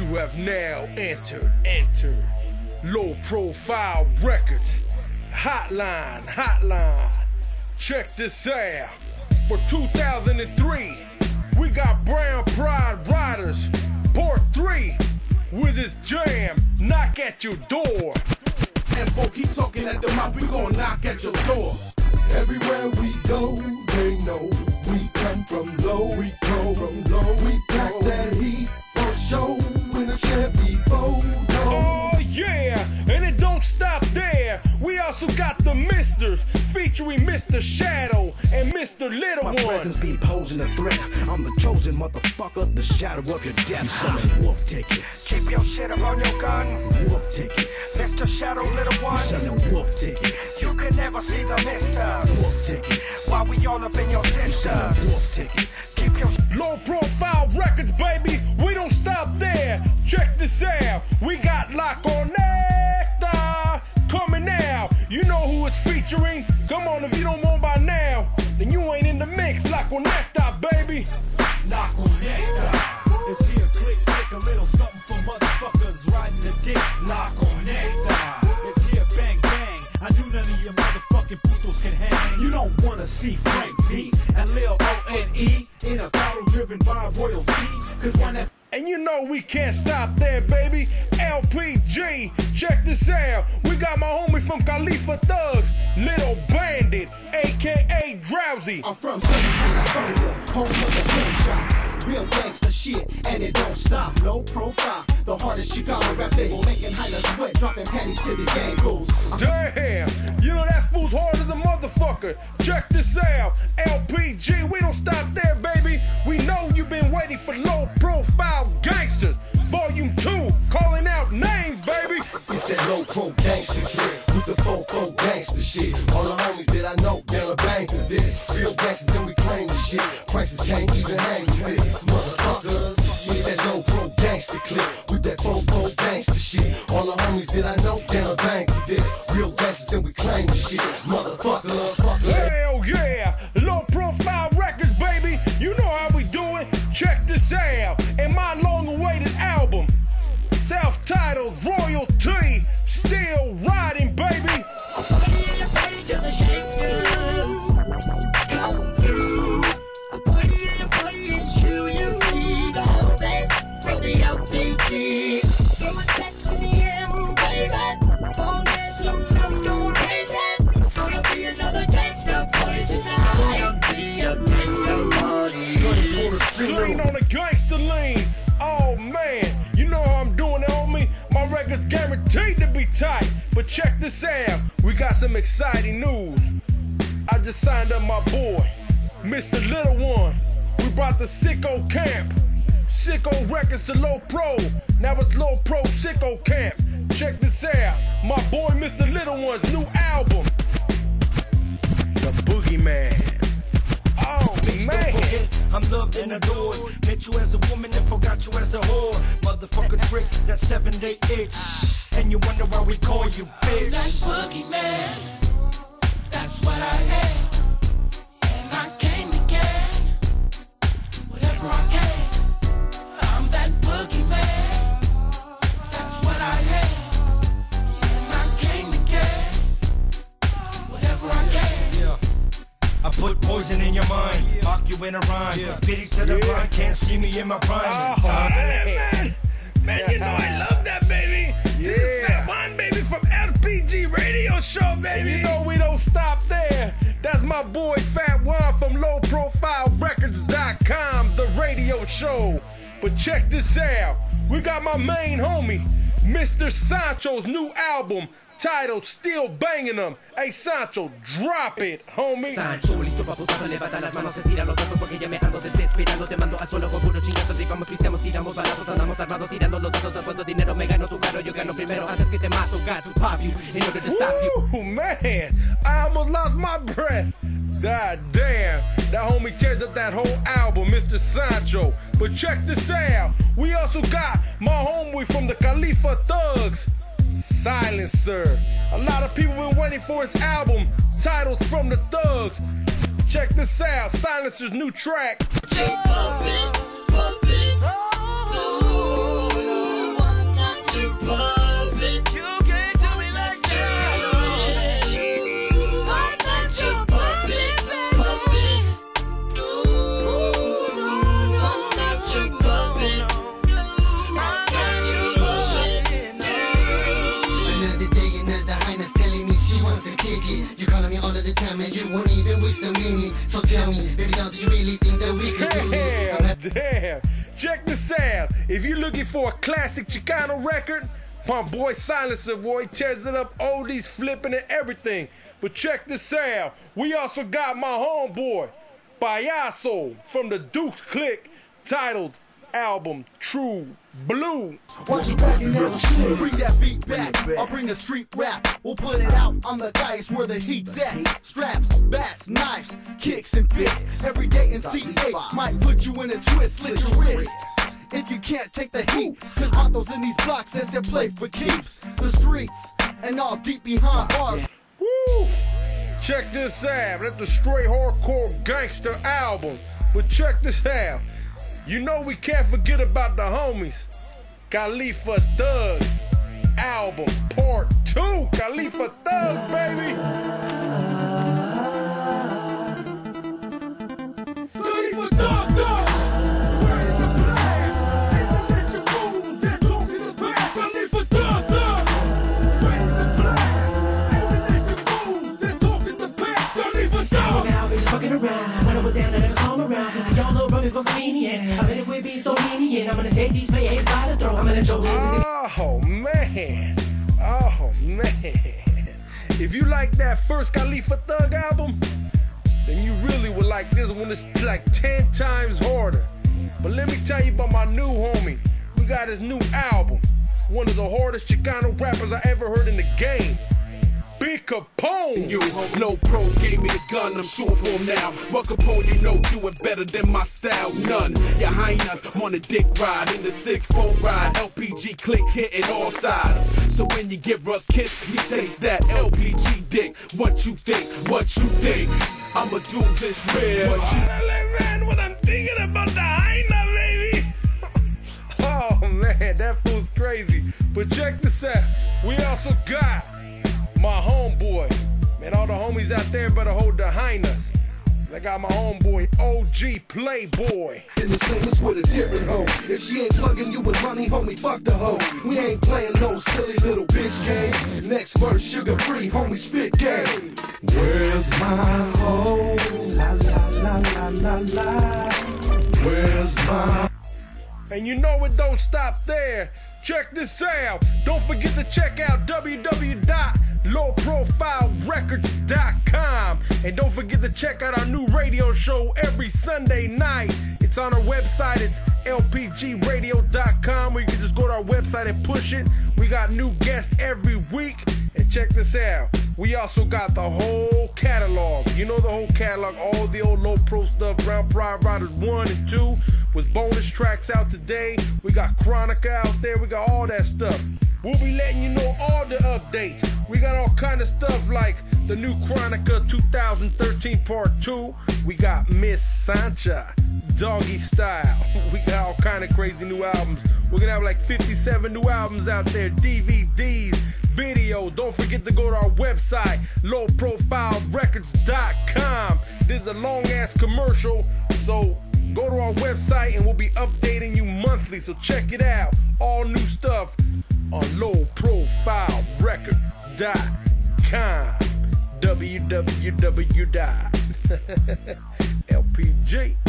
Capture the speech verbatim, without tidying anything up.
You have now entered, entered Low Profile Records. Hotline, hotline. Check this out. For two thousand three, we got Brown Pride Riders, Part three, with his jam, Knock at Your Door. And folk keep talking at the mouth, we gon' knock at your door. Everywhere we go, they know we come from low, we come from low. We pack that heat for show in a Chevy Bodo. Oh yeah, and it don't stop there. We also got the Misters, featuring Mister Shadow and Mister Little My One. My presence be posing a threat. I'm the chosen motherfucker, the shadow of your death. You selling wolf tickets. Keep your shit up on your gun. Wolf tickets. Mister Shadow, Little One. You selling wolf tickets. You can never see the Mister. Wolf tickets. While we all up in your sister. You selling wolf tickets. Keep your Low Profile Records, baby. We don't stop there. Check this out. We got La Conecta coming out. You know who it's featuring. Come on, if you don't know by now, then you ain't in the mix. La Conecta, baby. La Conecta. It's here, click, click, a little something for motherfuckers riding the dick. La Conecta. It's here, bang, bang. I knew none of your motherfucking putos can hang. You don't wanna see Frank V and Lil O N E in a throttle driven by royalty. Cause when that And you know we can't stop there, baby. L P G, check this out. We got my homie from Khalifa Thugs, Little Bandit, A K A Drowsy. I'm from Southern California, home of the gunshots. Real gangsta shit, and it don't stop. Low profile, the hardest Chicago rap label, making highlights sweat, dropping panties to the gang goes. Damn, you know that fool's hard as a motherfucker. Check this out, L P G, we don't stop there, baby. We know you've been waiting for Low Profile Gangsters, Volume two, calling out names, baby. It's that low pro gangster shit with the fofo gangster shit. All the homies that I know down the bang for this. Real gangsters and we claim the shit. Prices can't even hang with this, motherfuckers. It's that low pro gangster clip with that fofo gangster shit. All the homies that I know down the bang for this. Real gangsters and we claim the shit, motherfuckers. Hell yeah, Low Profile Records, baby. You know how we do it. Check this out, and my long-awaited album, self-titled Royalty, still riding, baby. Party till the gangsters come through. Party and a party and you, you see the whole best from the L P G. Throw a text in the air, baby. All dance, look, come, go crazy. Gonna be another gangster party tonight. Be a gangster party. Lean on the gangster lean. Oh man, you know how I'm doing it, homie. My record's guaranteed to be tight. But check this out, we got some exciting news. I just signed up my boy, Mister Little One. We brought the Sicko Camp. Sicko Records to Low Pro. Now it's Low Pro Sicko Camp. Check this out, my boy Mister Little One's new album, The Boogeyman. Oh man, I'm loved and adored. Met you as a woman and forgot you as a whore. Motherfucker trick, that seven day itch. And you wonder why we call you bitch. That boogeyman, that's what I am. And I came to get whatever I can. I'm that boogeyman, that's what I am. And I came to get whatever I can. Yeah. I put poison in your mind, lock you in a rhyme. Yeah. Pity to the blind, can't see me in my prime. Oh, man, man, man, you know I love that, baby. Yeah. This is that one, baby, from L P G Radio Show, baby. And you know we don't stop there. That's my boy Fat One from low profile records dot com, the radio show. But check this out, we got my main homie, Mister Sancho's new album, titled Still Banging Them. Hey Sancho, drop it, homie. Sancho, listo pa' putazo, levanta las manos, estira los brazos porque ya me ando desesperando. Te mando al suelo con puro chingazo, rifamos, pisteamos, tiramos balazos, andamos armados, tirando los datos, apuesto dinero, me gano tu carro, yo gano primero antes que te mato. Got to pop you in order to stop you. Ooh, man, I almost lost my breath. God damn, that homie tears up that whole album, Mister Sancho. But check this out, we also got my homie from the Khalifa Thugs, Silencer. A lot of people been waiting for his album titled From the Thugs. Check this out, Silencer's new track. Pump it, pump it, ooh. if you're looking for a classic Chicano record, my boy Silencer Boy tears it up, oldies, flipping and everything. But check this out. We also got my homeboy, Payaso, from the Dukes Click, titled album True Blue. Watch your back and never shoot. Bring that beat back. I'll bring the street rap. We'll put it out on the dice where the heat's at. Straps, bats, knives, kicks and fists. Every day in C A might put you in a twist, slit your wrist. If you can't take the heat, cause Vatos in these blocks as they play for keeps. The streets and all deep behind bars. Woo! Check this out. That's the straight hardcore gangster album. But check this out. You know we can't forget about the homies. Khalifa Thugs album part two. Khalifa Thugs, baby. Khalifa Thugs, Thugs. Where's the blast? Ain't let you move. They're talking the past. Khalifa Thugs, Thugs. Where's the blast? Ain't let you move. They're talking the past. Khalifa Thugs. Well, now bitch fucking around. When I was down, I never saw him around. Cause they all know running for convenience. I bet if we be so lenient, I'm gonna take these players by the throat. I'm gonna show hands in the Oh man, oh man. If you like that first Khalifa Thug album, then you really would like this one. It's like ten times harder. But let me tell you about my new homie. We got his new album. One of the hardest Chicano rappers I ever heard in the game. Big Capone. You, no pro gave me the gun, I'm shooting for him now. But Capone, you know, doing better than my style. None. Your hyenas want a dick ride in the six four ride. L P G click hitting all sides. So when you give her a kiss, you taste that L P G dick. What you think? What you think? I'ma do this real. What you man, what I'm thinking about the hyena, baby. Oh man, that fool's crazy. But check this out. We also got my homeboy. Man, all the homies out there better hold their highness. I got my homeboy O G Playboy. In the same as with a different hoe. If she ain't plugging you with money, homie, fuck the hoe. We ain't playing no silly little bitch game. Next verse, sugar free, homie, spit game. Where's my hoe? La la la la la la. Where's my... And you know it don't stop there. Check this out. Don't forget to check out w w w dot low profile records dot com. And don't forget to check out our new radio show every Sunday night. It's on our website. It's L P G radio dot com, where you can just go to our website and push it. We got new guests every week. And check this out. We also got the whole catalog. You know the whole catalog. All the old low pro stuff. Round Pride Riders one and two. With bonus tracks out today. We got Chronica out there. We got all that stuff. We'll be letting you know all the updates. We got all kind of stuff like the new Chronica two thousand thirteen part two. We got Miss Sancha, Doggy Style. We got all kind of crazy new albums. We're gonna have like fifty-seven new albums out there, D V Ds, video. Don't forget to go to our website, low profile records dot com. This is a long ass commercial, so go to our website and we'll be updating you monthly, so check it out. All new stuff on low profile records dot com. w w w dot L P G